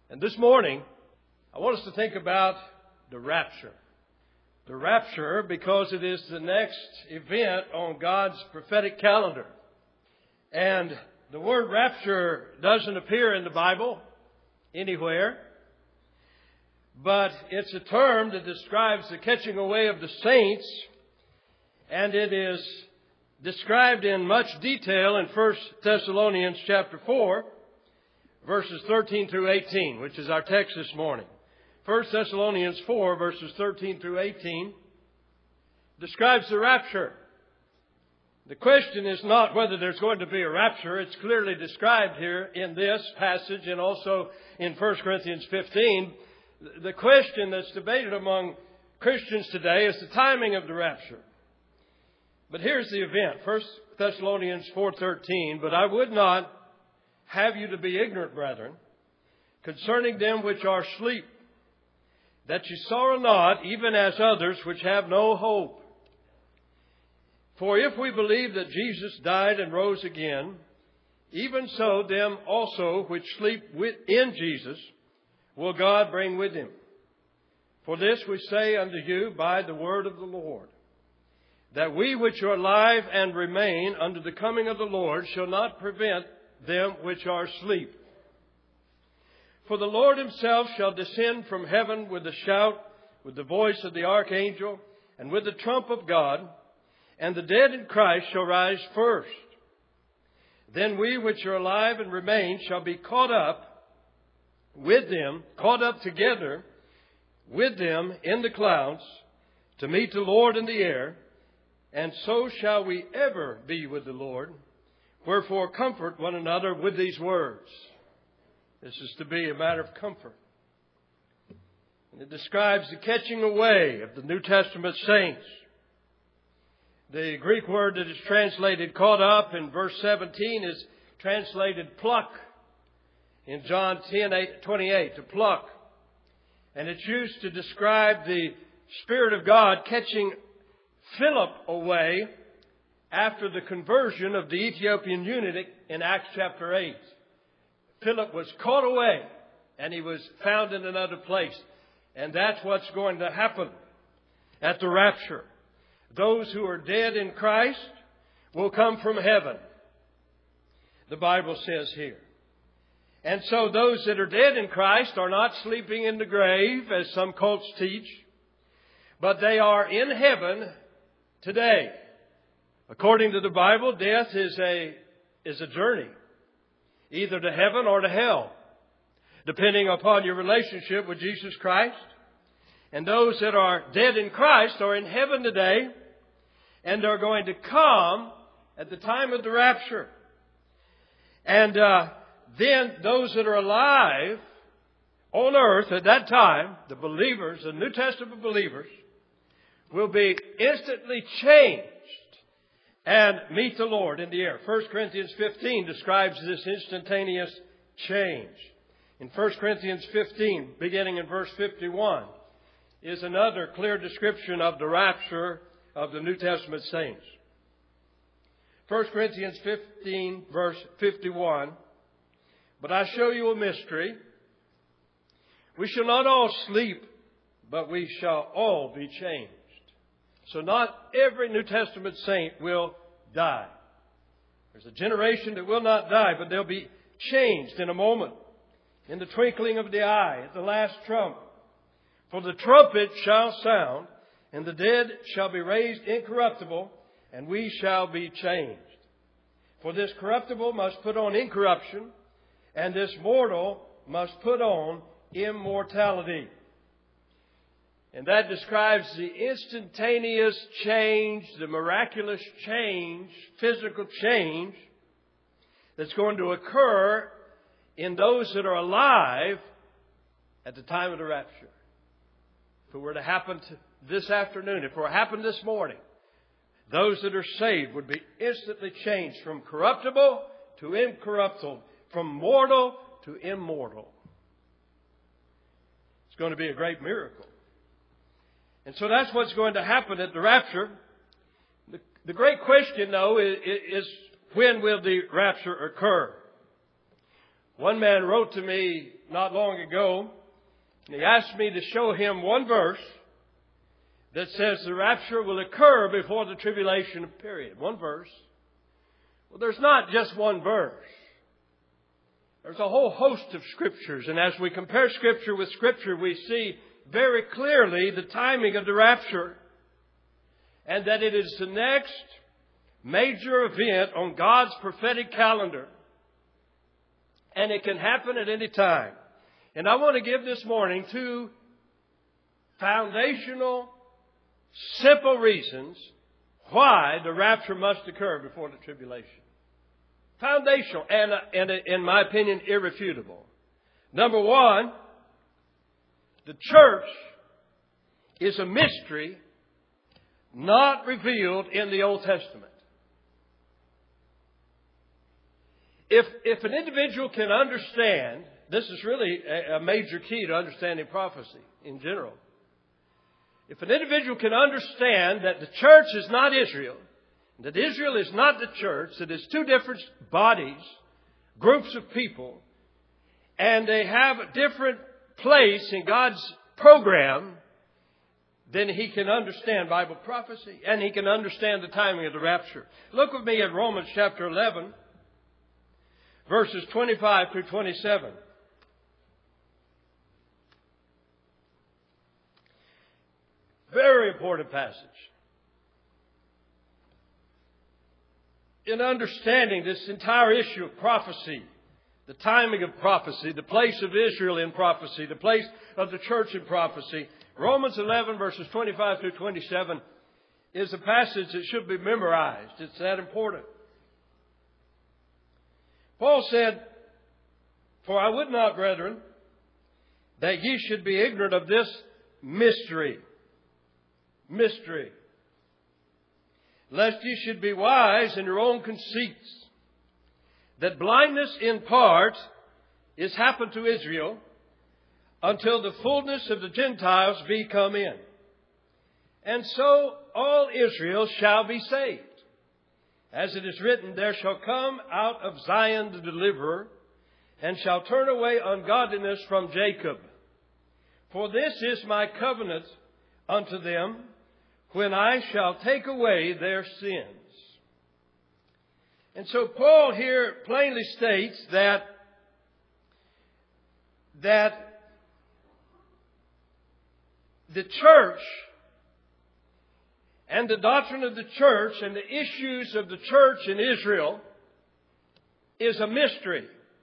And this morning, I want us to think about the rapture. The rapture because it is the next event on God's prophetic calendar. And the word rapture doesn't appear in the Bible anywhere. But it's a term that describes the catching away of the saints. And it is described in much detail in 1 Thessalonians chapter 4. Verses 13 through 18, which is our text this morning. 1 Thessalonians 4, verses 13 through 18, describes the rapture. The question is not whether there's going to be a rapture. It's clearly described here in this passage and also in 1 Corinthians 15. The question that's debated among Christians today is the timing of the rapture. But here's the event. 1 Thessalonians 4:13, but I would not have you to be ignorant, brethren, concerning them which are asleep, that ye sorrow not, even as others which have no hope. For if we believe that Jesus died and rose again, even so them also which sleep in Jesus will God bring with him. For this we say unto you by the word of the Lord, that we which are alive and remain unto the coming of the Lord shall not prevent them which are asleep. For the Lord himself shall descend from heaven with a shout, with the voice of the archangel, and with the trump of God, and the dead in Christ shall rise first. Then we which are alive and remain shall be caught up with them, caught up together with them in the clouds, to meet the Lord in the air, and so shall we ever be with the Lord. Wherefore comfort one another with these words. This is to be a matter of comfort. And it describes the catching away of the New Testament saints. The Greek word that is translated caught up in verse 17 is translated pluck. In John 10:28, to pluck. And it's used to describe the Spirit of God catching Philip away after the conversion of the Ethiopian eunuch in Acts chapter 8. Philip was caught away and he was found in another place. And that's what's going to happen at the rapture. Those who are dead in Christ will come from heaven, the Bible says here. And so those that are dead in Christ are not sleeping in the grave, as some cults teach, but they are in heaven today. According to the Bible, death is a journey, either to heaven or to hell, depending upon your relationship with Jesus Christ. And those that are dead in Christ are in heaven today, and are going to come at the time of the rapture. And then those that are alive on earth at that time, the believers, the New Testament believers, will be instantly changed and meet the Lord in the air. 1 Corinthians 15 describes this instantaneous change. In 1 Corinthians 15, beginning in verse 51, is another clear description of the rapture of the New Testament saints. 1 Corinthians 15, verse 51, but I show you a mystery. We shall not all sleep, but we shall all be changed. So not every New Testament saint will die. There's a generation that will not die, but they'll be changed in a moment, in the twinkling of the eye, at the last trump. For the trumpet shall sound, and the dead shall be raised incorruptible, and we shall be changed. For this corruptible must put on incorruption, and this mortal must put on immortality. And that describes the instantaneous change, the miraculous change, physical change that's going to occur in those that are alive at the time of the rapture. If it were to happen this afternoon, if it were to happen this morning, those that are saved would be instantly changed from corruptible to incorruptible, from mortal to immortal. It's going to be a great miracle. And so that's what's going to happen at the rapture. The great question, though, is when will the rapture occur? One man wrote to me not long ago, and he asked me to show him one verse that says the rapture will occur before the tribulation period. One verse. Well, there's not just one verse. There's a whole host of Scriptures, and as we compare Scripture with Scripture, we see very clearly the timing of the rapture, and that it is the next major event on God's prophetic calendar. And it can happen at any time. And I want to give this morning two foundational, simple reasons why the rapture must occur before the tribulation. Foundational and in my opinion, irrefutable. Number one, the church is a mystery not revealed in the Old Testament. If an individual can understand, this is really a major key to understanding prophecy in general. If an individual can understand that the church is not Israel, that Israel is not the church, that it's two different bodies, groups of people, and they have a different place in God's program, then he can understand Bible prophecy and he can understand the timing of the rapture. Look with me at Romans chapter 11. Verses 25 through 27. Very important passage. In understanding this entire issue of prophecy, the timing of prophecy, the place of Israel in prophecy, the place of the church in prophecy, Romans 11 verses 25 through 27 is a passage that should be memorized. It's that important. Paul said, "For I would not, brethren, that ye should be ignorant of this mystery, lest ye should be wise in your own conceits, that blindness in part is happened to Israel, until the fullness of the Gentiles be come in. And so all Israel shall be saved. As it is written, there shall come out of Zion the deliverer, and shall turn away ungodliness from Jacob. For this is my covenant unto them, when I shall take away their sins." And so Paul here plainly states that the church and the doctrine of the church and the issues of the church in Israel is a mystery.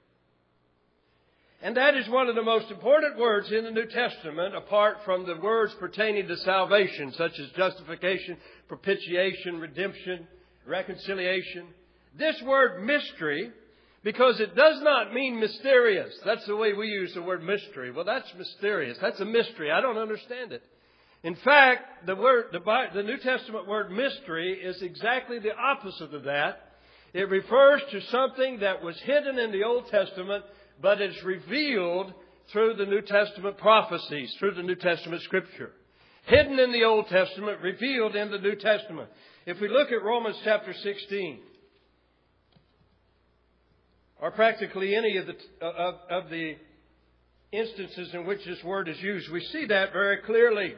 And that is one of the most important words in the New Testament, apart from the words pertaining to salvation, such as justification, propitiation, redemption, reconciliation. This word mystery, because it does not mean mysterious. That's the way we use the word mystery. Well, that's mysterious. That's a mystery. I don't understand it. In fact, the New Testament word mystery is exactly the opposite of that. It refers to something that was hidden in the Old Testament, but is revealed through the New Testament prophecies, through the New Testament Scripture. Hidden in the Old Testament, revealed in the New Testament. If we look at Romans chapter 16, or practically any of the instances in which this word is used, we see that very clearly.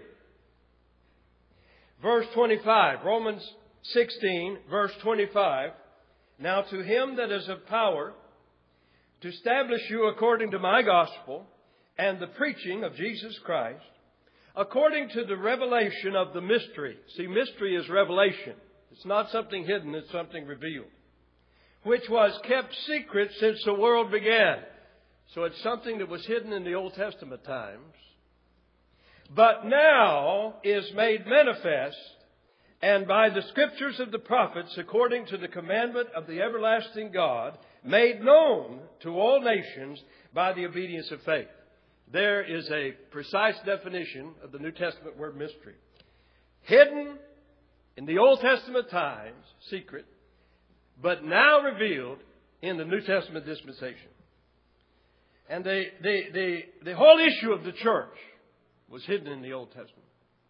Verse 25, Romans 16, verse 25. "Now to him that is of power to establish you according to my gospel and the preaching of Jesus Christ, according to the revelation of the mystery." See, mystery is revelation. It's not something hidden, it's something revealed. "Which was kept secret since the world began." So it's something that was hidden in the Old Testament times, but now is made manifest, and by the Scriptures of the prophets, according to the commandment of the everlasting God, made known to all nations by the obedience of faith. There is a precise definition of the New Testament word mystery. Hidden in the Old Testament times, secret, but now revealed in the New Testament dispensation. And the whole issue of the church was hidden in the Old Testament.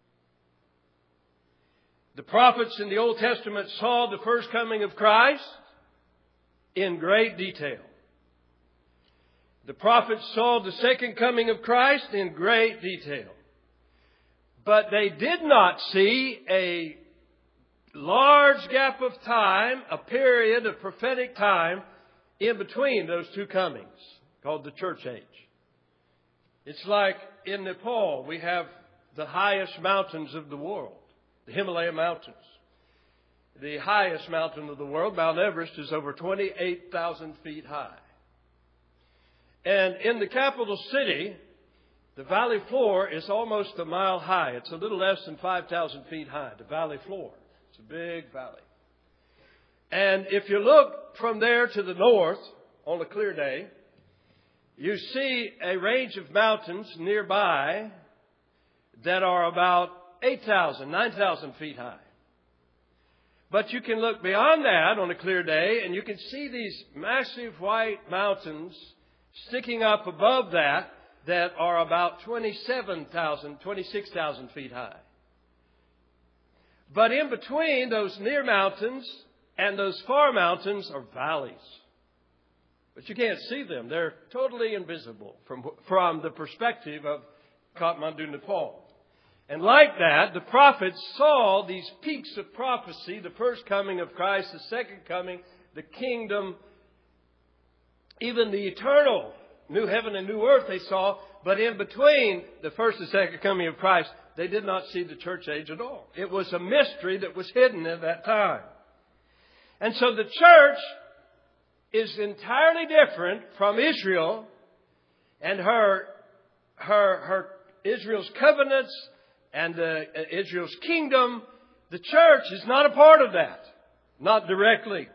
The prophets in the Old Testament saw the first coming of Christ in great detail. The prophets saw the second coming of Christ in great detail. But they did not see a large gap of time, a period of prophetic time in between those two comings, called the church age. It's like in Nepal, we have the highest mountains of the world, the Himalaya Mountains. The highest mountain of the world, Mount Everest, is over 28,000 feet high. And in the capital city, the valley floor is almost a mile high. It's a little less than 5,000 feet high, the valley floor. It's a big valley. And if you look from there to the north on a clear day, you see a range of mountains nearby that are about 8,000, 9,000 feet high. But you can look beyond that on a clear day and you can see these massive white mountains sticking up above that are about 27,000, 26,000 feet high. But in between those near mountains and those far mountains are valleys. But you can't see them. They're totally invisible from the perspective of Kathmandu, Nepal. And like that, the prophets saw these peaks of prophecy, the first coming of Christ, the second coming, the kingdom, even the eternal new heaven and new earth they saw. But in between the first and second coming of Christ, they did not see the church age at all. It was a mystery that was hidden at that time. And so the church is entirely different from Israel and her Israel's covenants and Israel's kingdom. The church is not a part of that. Not directly.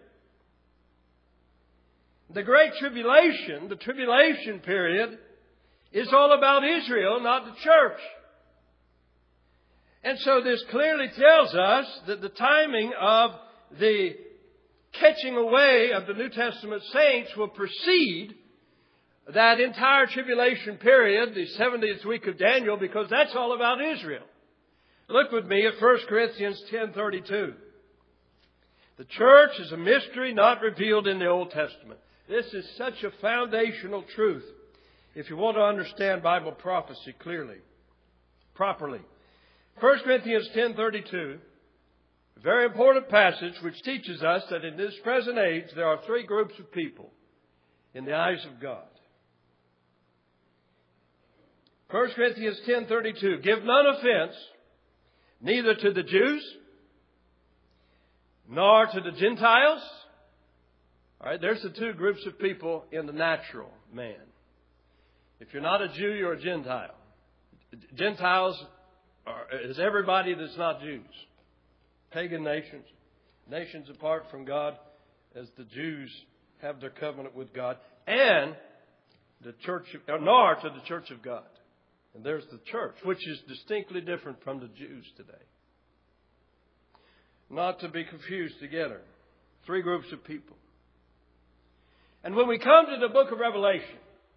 The Great Tribulation, the tribulation period, is all about Israel, not the church. And so this clearly tells us that the timing of the catching away of the New Testament saints will precede that entire tribulation period, the 70th week of Daniel, because that's all about Israel. Look with me at 1 Corinthians 10:32. The church is a mystery not revealed in the Old Testament. This is such a foundational truth if you want to understand Bible prophecy clearly, properly. 1 Corinthians 10:32, a very important passage which teaches us that in this present age there are three groups of people in the eyes of God. 1 Corinthians 10:32, give none offense, neither to the Jews, nor to the Gentiles. All right, there's the two groups of people in the natural man. If you're not a Jew, you're a Gentile. Gentiles is everybody that's not Jews. Pagan nations, nations apart from God, as the Jews have their covenant with God, and the church, nor to the church of God. And there's the church, which is distinctly different from the Jews today. Not to be confused together. Three groups of people. And when we come to the book of Revelation,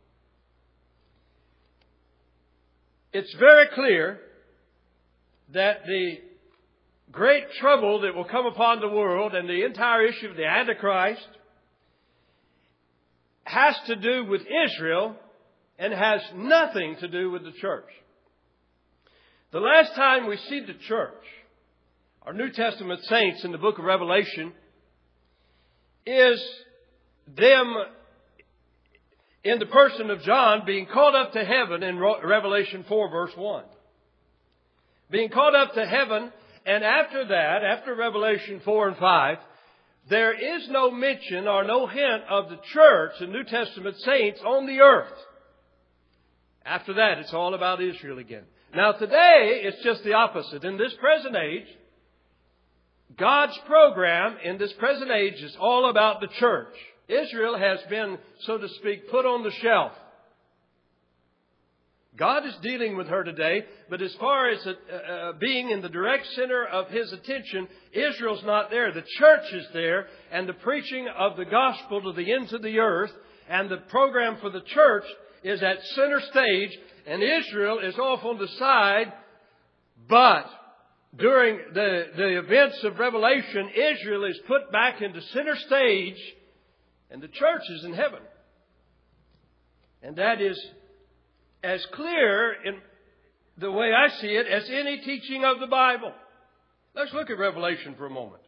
it's very clear that the great trouble that will come upon the world and the entire issue of the Antichrist has to do with Israel and has nothing to do with the church. The last time we see the church, our New Testament saints in the book of Revelation, is them in the person of John being caught up to heaven in Revelation 4 verse 1. Being caught up to heaven, and after that, after Revelation 4 and 5, there is no mention or no hint of the church, the New Testament saints, on the earth. After that, it's all about Israel again. Now today, it's just the opposite. In this present age, God's program in this present age is all about the church. Israel has been, so to speak, put on the shelf. God is dealing with her today, but as far as being in the direct center of His attention, Israel's not there. The church is there, and the preaching of the gospel to the ends of the earth, and the program for the church is at center stage, and Israel is off on the side. But during the events of Revelation, Israel is put back into center stage, and the church is in heaven. And that is as clear in the way I see it as any teaching of the Bible. Let's look at Revelation for a moment.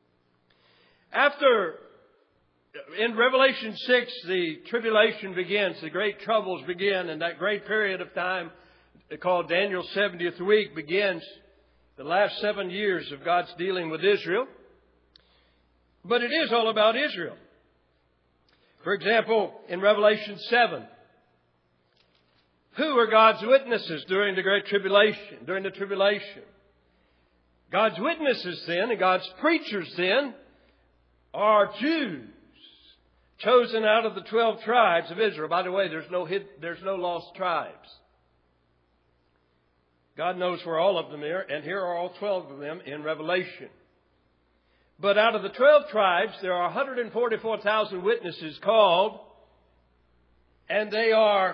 In Revelation 6, the tribulation begins, the great troubles begin, and that great period of time called Daniel's 70th week begins, the last 7 years of God's dealing with Israel. But it is all about Israel. For example, in Revelation 7, who are God's witnesses during the great tribulation, during the tribulation? God's witnesses then, and God's preachers then, are Jews, chosen out of the 12 tribes of Israel. By the way, there's no lost tribes. God knows where all of them are, and here are all 12 of them in Revelation. But out of the 12 tribes, there are 144,000 witnesses called, and they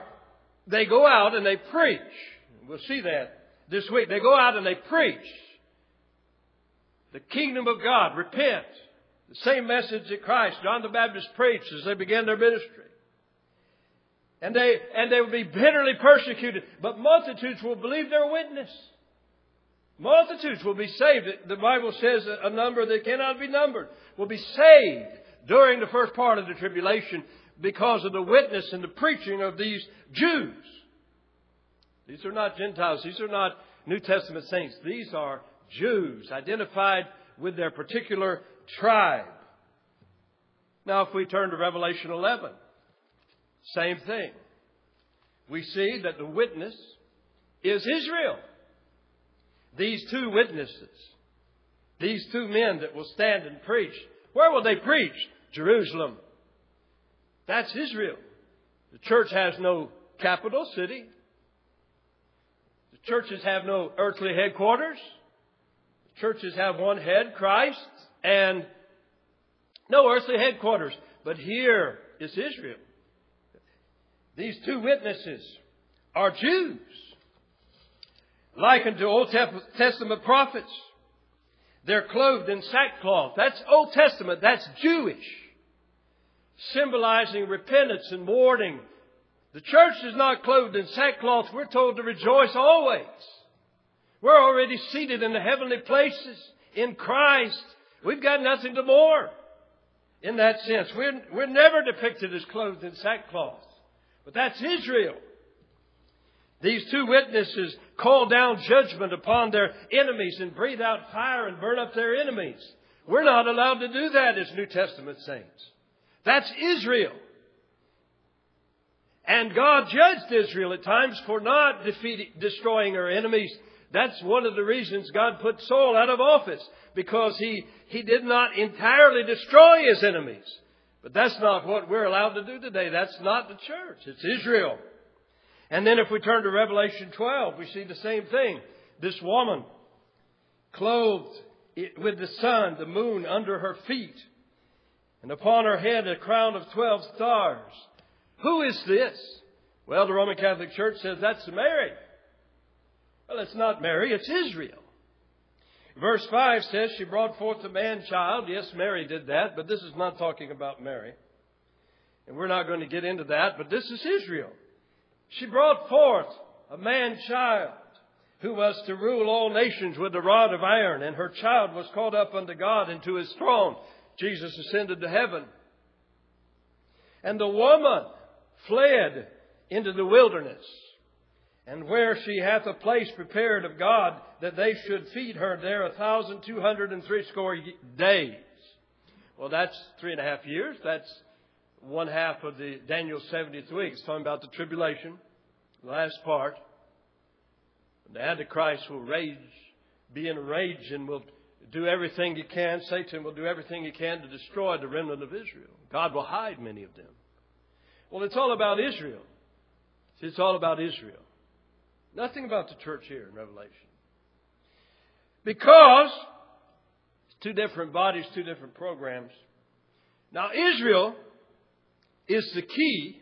go out and they preach. We'll see that this week. They go out and they preach the kingdom of God. Repent. The same message that Christ, John the Baptist, preached as they began their ministry. And they will be bitterly persecuted. But multitudes will believe their witness. Multitudes will be saved. The Bible says a number that cannot be numbered will be saved during the first part of the tribulation because of the witness and the preaching of these Jews. These are not Gentiles. These are not New Testament saints. These are Jews identified with their particular tribe. Now, if we turn to Revelation 11, same thing. We see that the witness is Israel. These two witnesses, these two men that will stand and preach. Where will they preach? Jerusalem. That's Israel. The church has no capital city. The churches have no earthly headquarters. The churches have one head, Christ, and no earthly headquarters. But here is Israel. These two witnesses are Jews, likened to Old Testament prophets. They're clothed in sackcloth. That's Old Testament. That's Jewish, symbolizing repentance and mourning. The church is not clothed in sackcloth. We're told to rejoice always. We're already seated in the heavenly places in Christ. We've got nothing to mourn in that sense. We're never depicted as clothed in sackcloth. But that's Israel. These two witnesses call down judgment upon their enemies and breathe out fire and burn up their enemies. We're not allowed to do that as New Testament saints. That's Israel. And God judged Israel at times for not destroying her enemies. That's one of the reasons God put Saul out of office, because he did not entirely destroy his enemies. But that's not what we're allowed to do today. That's not the church. It's Israel. And then if we turn to Revelation 12, we see the same thing. This woman clothed with the sun, the moon under her feet, and upon her head a crown of 12 stars. Who is this? Well, the Roman Catholic Church says that's Mary. Well, it's not Mary, it's Israel. Verse 5 says she brought forth a man-child. Yes, Mary did that, but this is not talking about Mary. And we're not going to get into that, but this is Israel. She brought forth a man-child who was to rule all nations with a rod of iron, and her child was caught up unto God and to His throne. Jesus ascended to heaven. And the woman fled into the wilderness, and where she hath a place prepared of God, that they should feed her there 1,260 days. Well, that's 3.5 years. That's one half of the Daniel 70th week. It's talking about the tribulation, the last part. The Antichrist will be in a rage and will do everything he can. Satan will do everything he can to destroy the remnant of Israel. God will hide many of them. Well, it's all about Israel. It's all about Israel. Nothing about the church here in Revelation. Because it's two different bodies, two different programs. Now, Israel is the key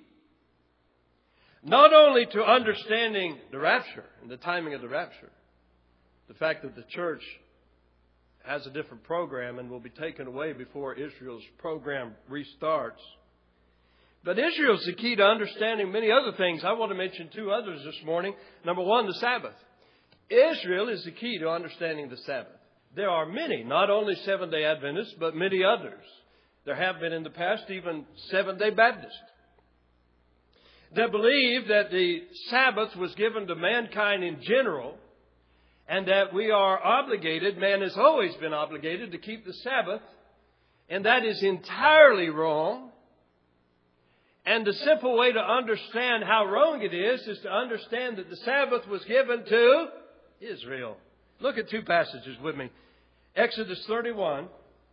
not only to understanding the rapture and the timing of the rapture, the fact that the church has a different program and will be taken away before Israel's program restarts, But Israel is the key to understanding many other things. I want to mention two others this morning. Number one, the Sabbath. Israel is the key to understanding the Sabbath. There are many, not only Seventh-day Adventists, but many others. There have been in the past even Seventh-day Baptists that believe that the Sabbath was given to mankind in general, and that we are obligated, man has always been obligated, to keep the Sabbath, and that is entirely wrong. And the simple way to understand how wrong it is to understand that the Sabbath was given to Israel. Look at two passages with me. Exodus 31,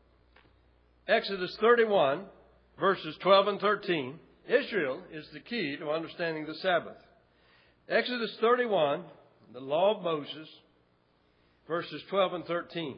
verses 12 and 13. Israel is the key to understanding the Sabbath. Exodus 31, the law of Moses, verses 12 and 13.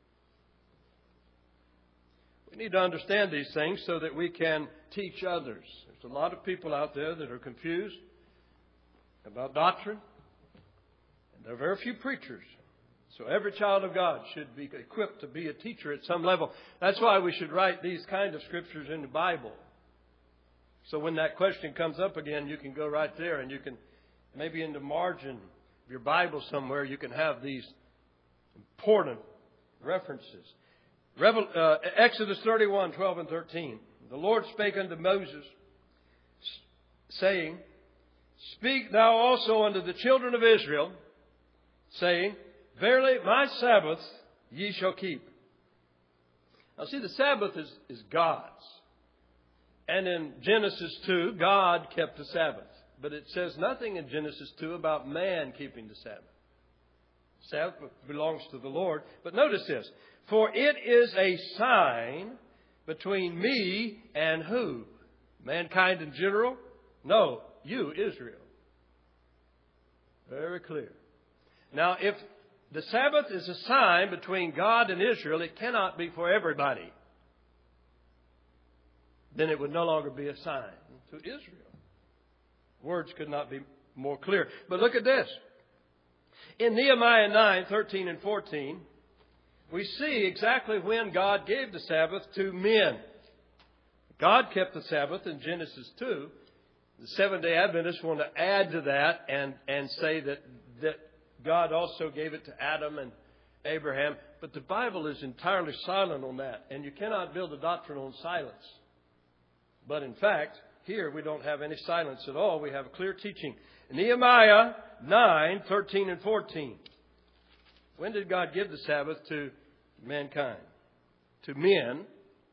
We need to understand these things so that we can teach others. There's a lot of people out there that are confused about doctrine, and there are very few preachers. So every child of God should be equipped to be a teacher at some level. That's why we should write these kind of scriptures in the Bible. So when that question comes up again, you can go right there, and you can, maybe in the margin of your Bible somewhere, you can have these important references. Exodus 31, 12 and 13. The Lord spake unto Moses, saying, Speak thou also unto the children of Israel, saying, Verily my Sabbath ye shall keep. Now see, the Sabbath is God's. And in Genesis 2, God kept the Sabbath. But it says nothing in Genesis 2 about man keeping the Sabbath. Sabbath belongs to the Lord. But notice this. For it is a sign between me and who? Mankind in general? No, you, Israel. Very clear. Now, if the Sabbath is a sign between God and Israel, it cannot be for everybody. Then it would no longer be a sign to Israel. Words could not be more clear. But look at this. In Nehemiah 9, 13 and 14, we see exactly when God gave the Sabbath to men. God kept the Sabbath in Genesis 2. The Seventh-day Adventists want to add to that and say that God also gave it to Adam and Abraham. But the Bible is entirely silent on that. And you cannot build a doctrine on silence. But in fact, here we don't have any silence at all. We have clear teaching. Nehemiah 9, 13 and 14. When did God give the Sabbath to mankind? To men.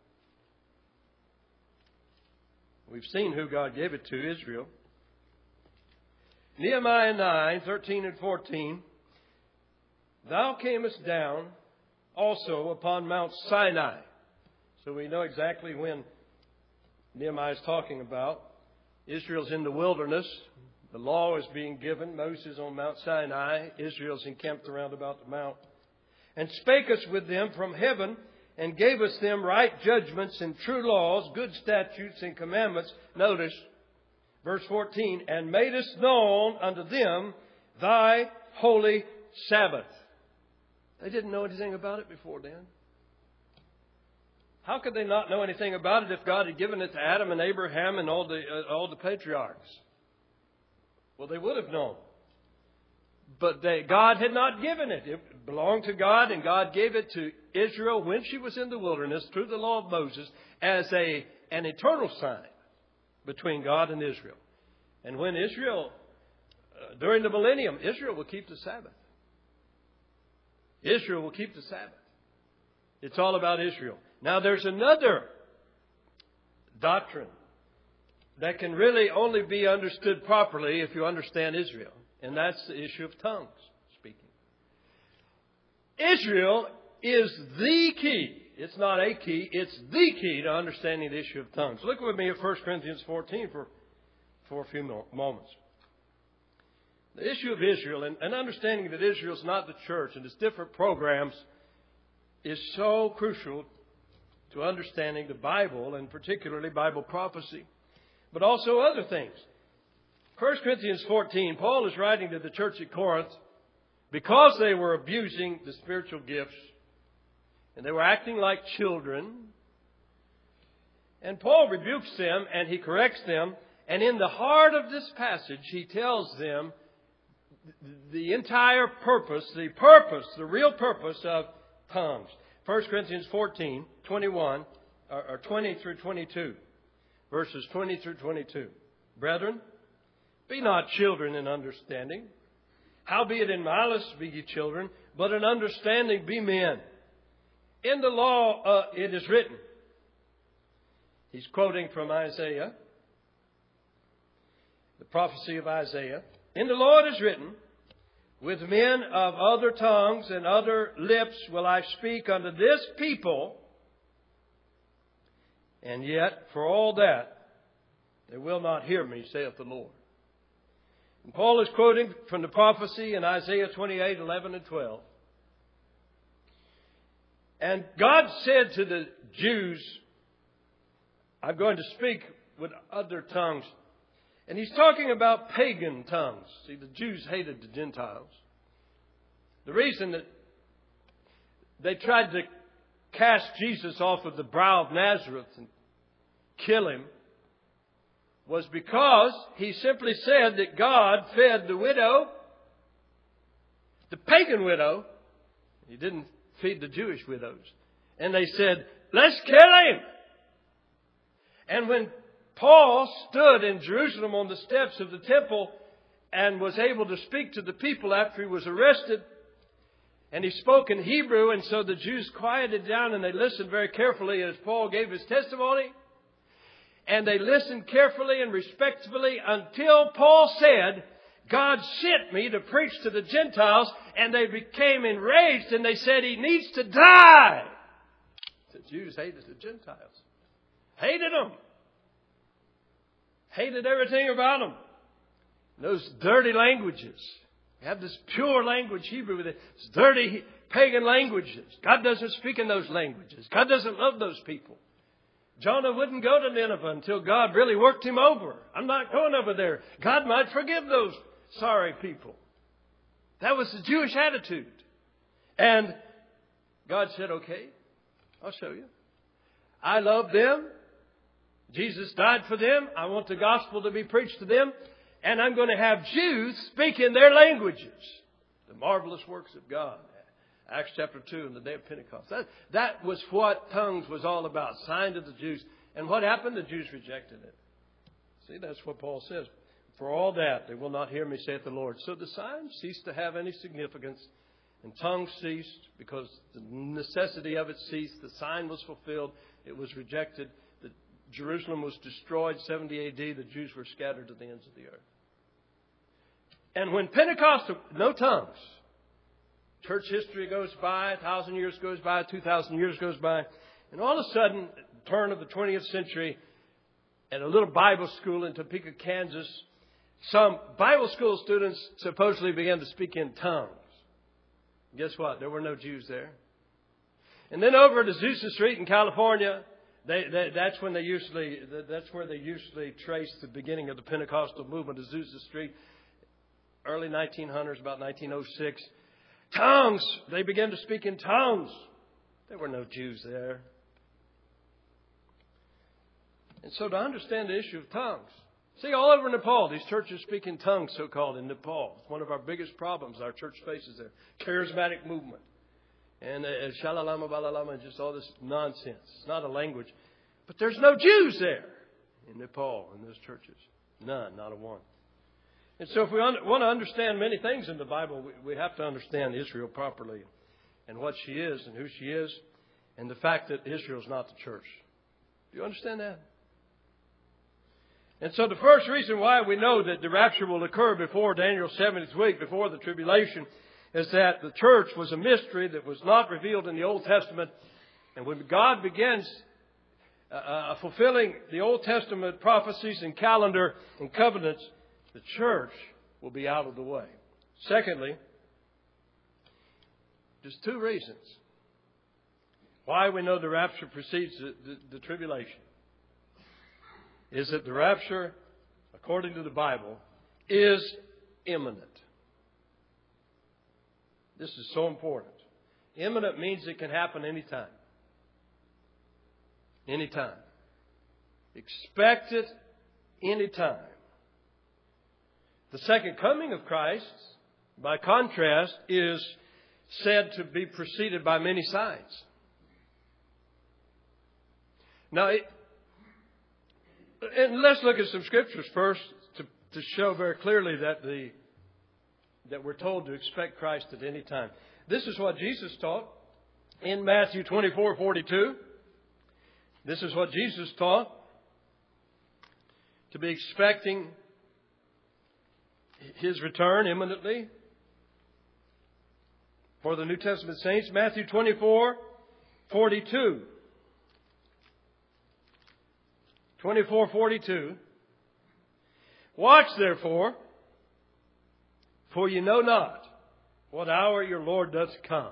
We've seen who God gave it to, Israel. Nehemiah 9, 13 and 14. Thou camest down also upon Mount Sinai. So we know exactly when Nehemiah is talking about. Israel's in the wilderness. The law is being given. Moses on Mount Sinai. Israel's encamped around about the mount. And spake us with them from heaven, and gave us them right judgments and true laws, good statutes and commandments. Notice, verse 14, and made us known unto them thy holy Sabbath. They didn't know anything about it before then. How could they not know anything about it if God had given it to Adam and Abraham and all the patriarchs? Well, they would have known. But God had not given it. It belonged to God, and God gave it to Israel when she was in the wilderness through the law of Moses as an eternal sign between God and Israel. And when Israel, during the millennium, Israel will keep the Sabbath. Israel will keep the Sabbath. It's all about Israel. Now, there's another doctrine that can really only be understood properly if you understand Israel. And that's the issue of tongues speaking. Israel is the key. It's not a key. It's the key to understanding the issue of tongues. Look with me at 1 Corinthians 14 for a few moments. The issue of Israel and understanding that Israel is not the church and its different programs is so crucial to understanding the Bible, and particularly Bible prophecy, but also other things. 1 Corinthians 14, Paul is writing to the church at Corinth because they were abusing the spiritual gifts and they were acting like children. And Paul rebukes them and he corrects them. And in the heart of this passage, he tells them the entire purpose, the real purpose of tongues. 1 Corinthians 14, 21, or 20 through 22. Verses 20 through 22. Brethren, be not children in understanding. Howbeit in malice be ye children, but in understanding be men. In the law it is written. He's quoting from Isaiah, the prophecy of Isaiah. In the law it is written, with men of other tongues and other lips will I speak unto this people, and yet for all that they will not hear me, saith the Lord. And Paul is quoting from the prophecy in Isaiah 28, 11 and 12. And God said to the Jews, I'm going to speak with other tongues. And he's talking about pagan tongues. See, the Jews hated the Gentiles. The reason that they tried to cast Jesus off of the brow of Nazareth and kill him was because he simply said that God fed the widow, the pagan widow. He didn't feed the Jewish widows. And they said, let's kill him. And when Paul stood in Jerusalem on the steps of the temple and was able to speak to the people after he was arrested, and he spoke in Hebrew, and so the Jews quieted down and they listened very carefully as Paul gave his testimony. And they listened carefully and respectfully until Paul said, God sent me to preach to the Gentiles, and they became enraged and they said, he needs to die. The Jews hated the Gentiles. Hated them. Hated everything about them. Those dirty languages. You have this pure language, Hebrew, with its dirty pagan languages. God doesn't speak in those languages. God doesn't love those people. Jonah wouldn't go to Nineveh until God really worked him over. I'm not going over there. God might forgive those sorry people. That was the Jewish attitude. And God said, okay, I'll show you. I love them. Jesus died for them. I want the gospel to be preached to them. And I'm going to have Jews speak in their languages. The marvelous works of God. Acts chapter 2 and the day of Pentecost. That was what tongues was all about. Signed to the Jews. And what happened? The Jews rejected it. See, that's what Paul says. For all that, they will not hear me, saith the Lord. So the sign ceased to have any significance. And tongues ceased because the necessity of it ceased. The sign was fulfilled. It was rejected. Jerusalem was destroyed 70 A.D. The Jews were scattered to the ends of the earth. And when Pentecost, no tongues. Church history goes by, 1,000 years goes by, 2,000 years goes by. And all of a sudden, at the turn of the 20th century, at a little Bible school in Topeka, Kansas, some Bible school students supposedly began to speak in tongues. Guess what? There were no Jews there. And then over at Azusa Street in California, that's where they usually trace the beginning of the Pentecostal movement. Azusa Street, early 1900s, about 1906. Tongues. They began to speak in tongues. There were no Jews there. And so to understand the issue of tongues. See, all over Nepal, these churches speak in tongues, so-called, in Nepal. It's one of our biggest problems our church faces there. Charismatic movement. And shalalama, balalama, and just all this nonsense. It's not a language. But there's no Jews there in Nepal in those churches. None, not a one. And so if we want to understand many things in the Bible, we have to understand Israel properly and what she is and who she is and the fact that Israel is not the church. Do you understand that? And so the first reason why we know that the rapture will occur before Daniel's 70th week, before the tribulation, is that the church was a mystery that was not revealed in the Old Testament. And when God begins fulfilling the Old Testament prophecies and calendar and covenants, the church will be out of the way. Secondly, just two reasons why we know the rapture precedes the tribulation. Is that the rapture, according to the Bible, is imminent. This is so important. Imminent means it can happen anytime. Anytime. Expect it anytime. The second coming of Christ, by contrast, is said to be preceded by many signs. Now, and let's look at some scriptures first to show very clearly that we're told to expect Christ at any time. This is what Jesus taught in Matthew 24:42. This is what Jesus taught, to be expecting His return imminently for the New Testament saints. Matthew 24:42. 24:42. Watch therefore, for you know not what hour your Lord doth come.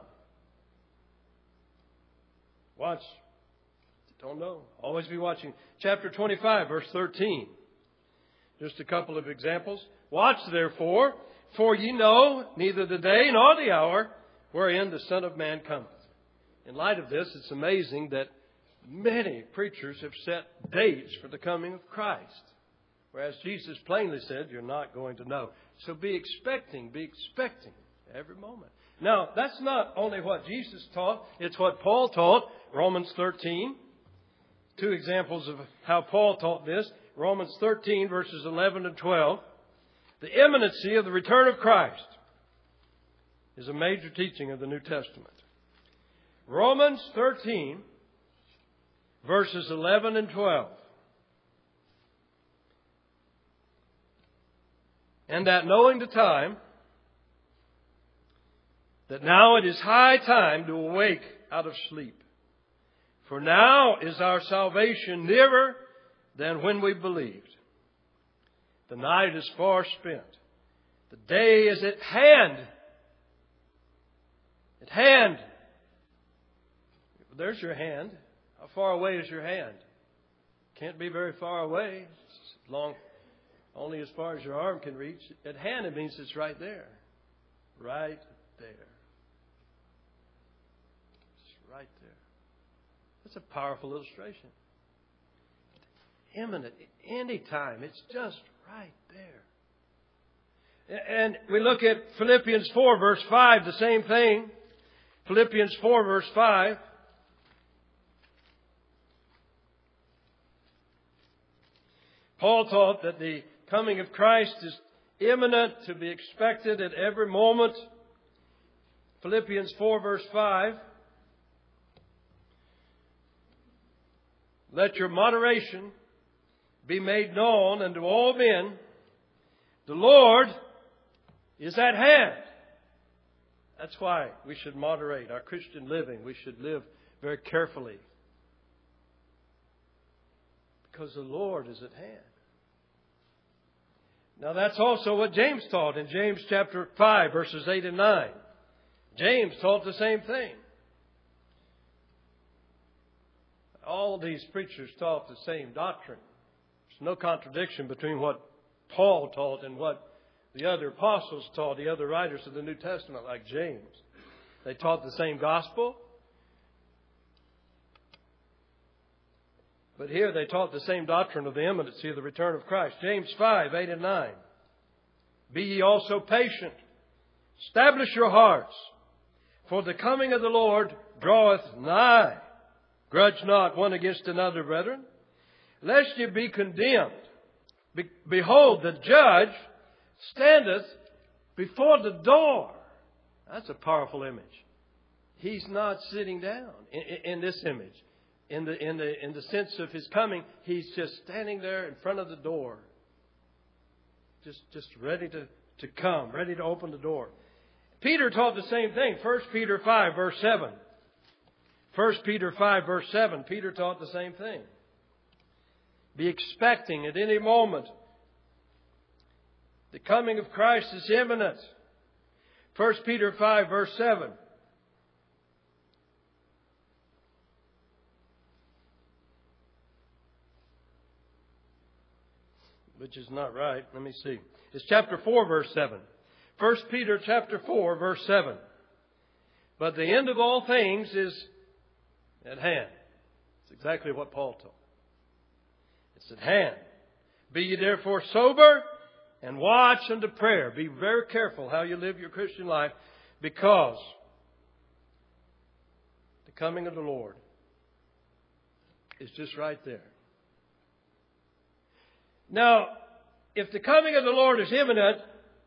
Watch. Don't know. Always be watching. Chapter 25, verse 13. Just a couple of examples. Watch therefore, for ye know neither the day nor the hour wherein the Son of Man cometh. In light of this, it's amazing that many preachers have set dates for the coming of Christ. Whereas Jesus plainly said, you're not going to know. So be expecting every moment. Now, that's not only what Jesus taught, it's what Paul taught, Romans 13. Two examples of how Paul taught this. Romans 13, verses 11 and 12. The imminency of the return of Christ is a major teaching of the New Testament. Romans 13, verses 11 and 12. And that knowing the time, that now it is high time to awake out of sleep. For now is our salvation nearer than when we believed. The night is far spent. The day is at hand. At hand. There's your hand. How far away is your hand? Can't be very far away. It's long, only as far as your arm can reach. At hand, it means it's right there. Right there. It's right there. That's a powerful illustration. Imminent, anytime. It's just right there. And we look at Philippians 4, verse 5, the same thing. Philippians 4, verse 5. Paul taught that the coming of Christ is imminent, to be expected at every moment. Philippians 4, verse 5. Let your moderation be made known unto all men. The Lord is at hand. That's why we should moderate our Christian living. We should live very carefully. Because the Lord is at hand. Now that's also what James taught in James chapter 5, verses 8 and 9. James taught the same thing. All these preachers taught the same doctrine. There's no contradiction between what Paul taught and what the other apostles taught, the other writers of the New Testament, like James. They taught the same gospel. But here they taught the same doctrine of the imminency of the return of Christ. James 5, 8 and 9. Be ye also patient. Establish your hearts. For the coming of the Lord draweth nigh. Grudge not one against another, brethren, lest ye be condemned. Behold, the judge standeth before the door. That's a powerful image. He's not sitting down in this image. In the sense of His coming, He's just standing there in front of the door. Just ready to come, ready to open the door. Peter taught the same thing. 1 Peter 5, verse 7. 1 Peter 5, verse 7. Peter taught the same thing. Be expecting at any moment. The coming of Christ is imminent. 1 Peter 5, verse 7. Which is not right. Let me see. It's chapter 4, verse 7. 1 Peter chapter 4, verse 7. But the end of all things is at hand. It's exactly what Paul taught. It's at hand. Be ye therefore sober and watch unto prayer. Be very careful how you live your Christian life, because the coming of the Lord is just right there. Now, if the coming of the Lord is imminent,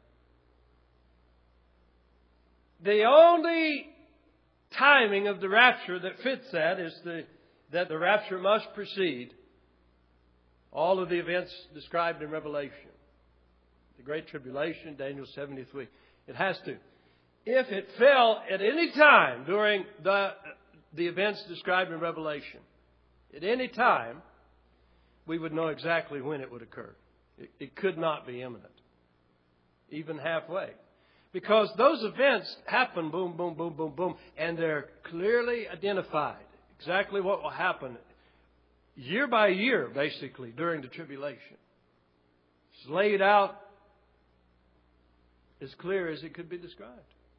the only timing of the rapture that fits that is that the rapture must precede all of the events described in Revelation. The Great Tribulation, Daniel 73. It has to. If it fell at any time during the events described in Revelation, at any time, we would know exactly when it would occur. It could not be imminent, even halfway. Because those events happen, boom, boom, boom, boom, boom, and they're clearly identified. Exactly what will happen year by year, basically, during the tribulation. It's laid out as clear as it could be described.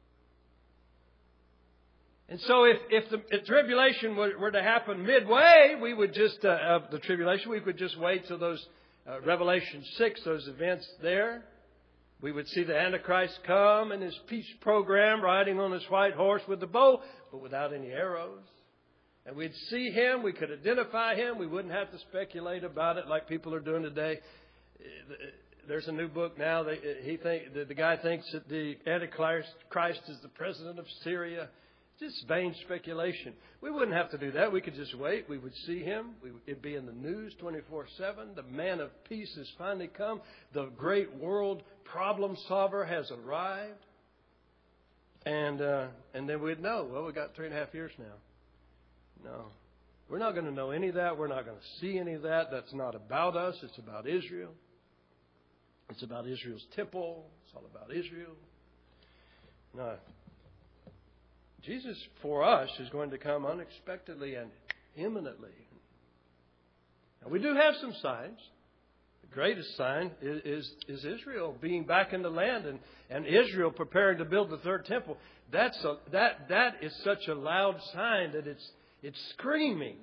And so if the tribulation were to happen midway, we would just, of the tribulation, we could just wait till those, Revelation 6, those events there. We would see the Antichrist come in his peace program, riding on his white horse with the bow, but without any arrows. And we'd see him, we could identify him, we wouldn't have to speculate about it like people are doing today. There's a new book now. The guy thinks that the Antichrist is the president of Syria. Just vain speculation. We wouldn't have to do that. We could just wait. We would see him. It'd be in the news 24/7. The man of peace has finally come. The great world problem solver has arrived. And then we'd know, well, we've got 3.5 years now. No. We're not going to know any of that. We're not going to see any of that. That's not about us. It's about Israel. It's about Israel's temple. It's all about Israel. No. Jesus, for us, is going to come unexpectedly and imminently. Now, we do have some signs. The greatest sign is Israel being back in the land, and Israel preparing to build the third temple. That is such a loud sign that it's screaming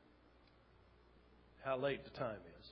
how late the time is.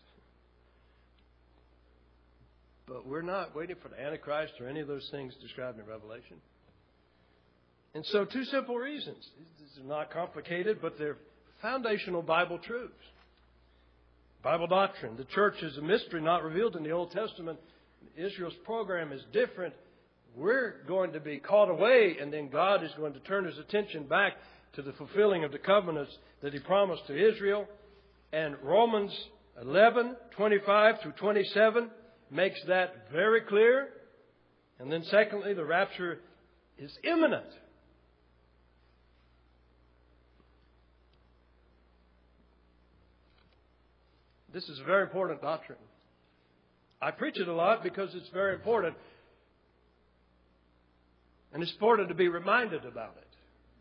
But we're not waiting for the Antichrist or any of those things described in Revelation. And so, two simple reasons. These are not complicated, but they're foundational Bible truths. Bible doctrine. The church is a mystery not revealed in the Old Testament. Israel's program is different. We're going to be caught away, and then God is going to turn His attention back to the fulfilling of the covenants that He promised to Israel. And Romans 11:25 through 27 makes that very clear. And then secondly, the rapture is imminent. This is a very important doctrine. I preach it a lot because it's very important. And it's important to be reminded about it.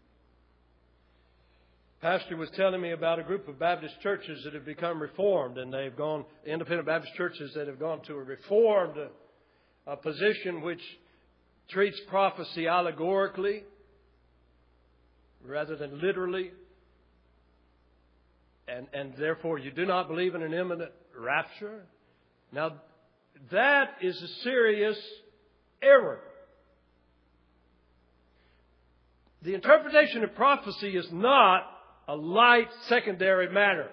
Pastor was telling me about a group of Baptist churches that have become reformed, and they've gone, independent Baptist churches that have gone to a reformed position which treats prophecy allegorically rather than literally. And therefore you do not believe in an imminent rapture. Now, that is a serious error. The interpretation of prophecy is not a light secondary matter.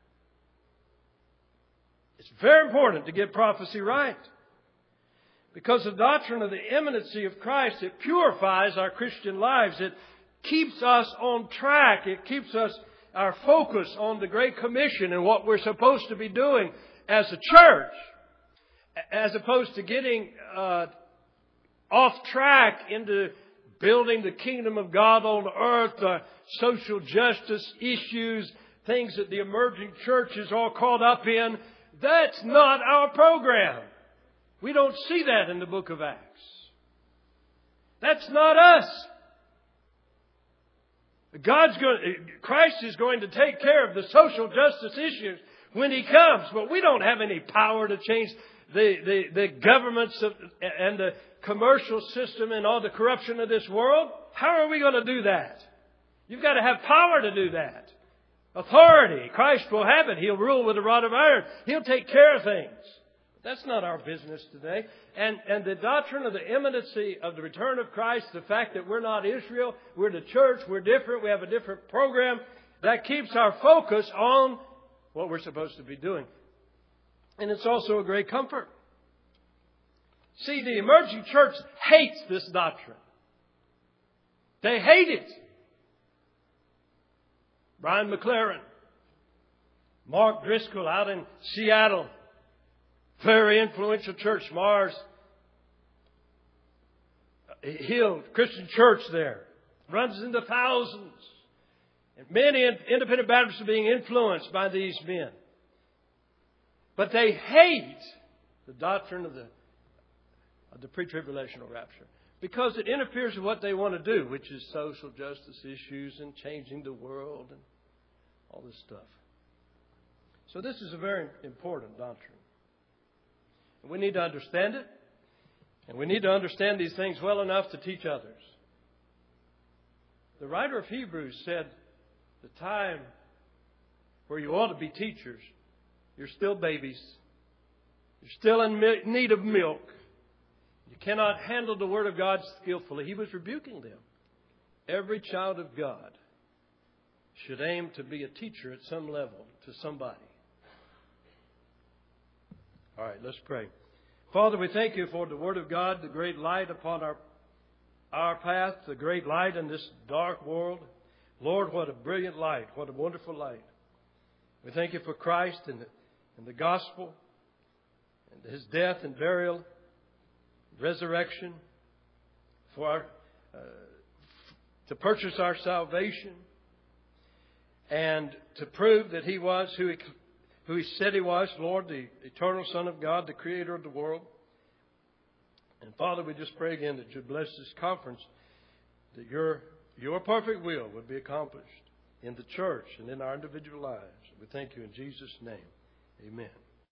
It's very important to get prophecy right. Because the doctrine of the imminency of Christ, it purifies our Christian lives. It keeps us on track. It keeps us our focus on the Great Commission and what we're supposed to be doing as a church, as opposed to getting off track into building the kingdom of God on earth, social justice issues, things that the emerging church is all caught up in. That's not our program. We don't see that in the book of Acts. That's not us. Christ is going to take care of the social justice issues when He comes, but we don't have any power to change the governments and the commercial system and all the corruption of this world. How are we going to do that? You've got to have power to do that. authority. Christ will have it. He'll rule with a rod of iron. He'll take care of things. That's not our business today. And the doctrine of the imminency of the return of Christ, the fact that we're not Israel, we're the church, we're different, we have a different program, that keeps our focus on what we're supposed to be doing. And it's also a great comfort. See, the emerging church hates this doctrine. They hate it. Brian McLaren, Mark Driscoll out in Seattle, very influential church, Mars Hill Christian Church there, runs into thousands. And many independent Baptists are being influenced by these men. But they hate the doctrine of the pre-tribulational rapture because it interferes with what they want to do, which is social justice issues and changing the world and all this stuff. So this is a very important doctrine. And we need to understand it. And we need to understand these things well enough to teach others. The writer of Hebrews said, the time where you ought to be teachers, you're still babies. You're still in need of milk. You cannot handle the Word of God skillfully. He was rebuking them. Every child of God should aim to be a teacher at some level to somebody. All right, let's pray. Father, we thank you for the Word of God, the great light upon our path, the great light in this dark world. Lord, what a brilliant light, what a wonderful light. We thank you for Christ and the gospel, and His death and burial, resurrection, for to purchase our salvation, and to prove that He was who He said He was, Lord, the eternal Son of God, the Creator of the world. And Father, we just pray again that you'd bless this conference, that your perfect will would be accomplished in the church and in our individual lives. We thank you in Jesus' name. Amen.